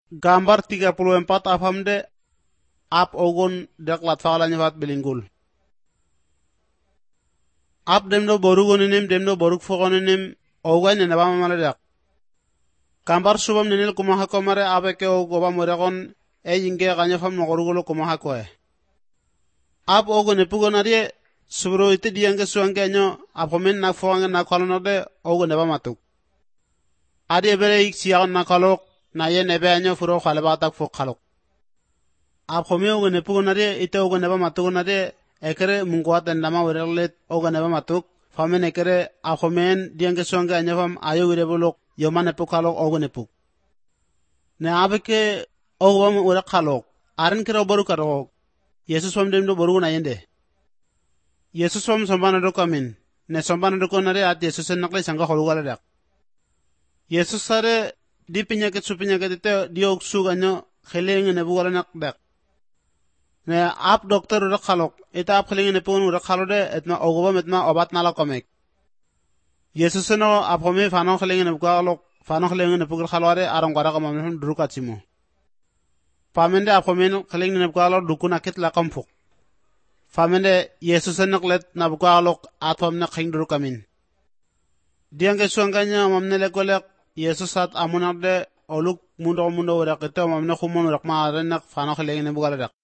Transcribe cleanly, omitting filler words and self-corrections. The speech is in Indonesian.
Gambar 34 afamde ap ogon deklat fakalanya fat bilingul. Ap demdo borugonenim demdo boruk fogonenim ogay ne nabama maladak. Gambar subam nenil kumaha komare abeke ogoba moregon yinge ganya fam nogorugulo kumaha koe. Ap ogone pugonari subro ite diange suange nyo apomen na fogange na kalonode ogone ba matuk. Adi ebere ik siyagan na kalok na yen ebe anyo furo khalebatak fo kalok. Apome ogone pugonari ite ogone ba matugonari ekere mungkuat endama wererlet ogone ba matuk. Famen ekere apomen diange suange anyo fam ayo wirebulok yomane pukalok ogone puk. Ne abeke ogobam wera kalok. Aren kira oboru karok. Yesus fam demdo boru na yende. Yesus fam sombana do kamin. Ne sombana do konare at Yesus nakle sanga holugala dak. Yesus sare di penyakit su penyakit itu diok su ganyo kheleng ne bugala nak dak. Ne ap dokter udah kalok. Ita ap kheleng ne pun udah kalode etma ogobam etma obat nala komek. Yesus no ap home fano kheleng ne bukalok fano kheleng ne bugal khalware arang gara ka mamne duruka chimo. Pamende ap home kheleng ne bukalok dukuna kit la kampuk. Famende Yesus naklet na bukalok atom na khing duruka min. Diang kesuanganya mamne lekolek Yesus at amunarde oluk mundo wala kete mamne khumon rak ma renak fano kheleng ne bugala dak.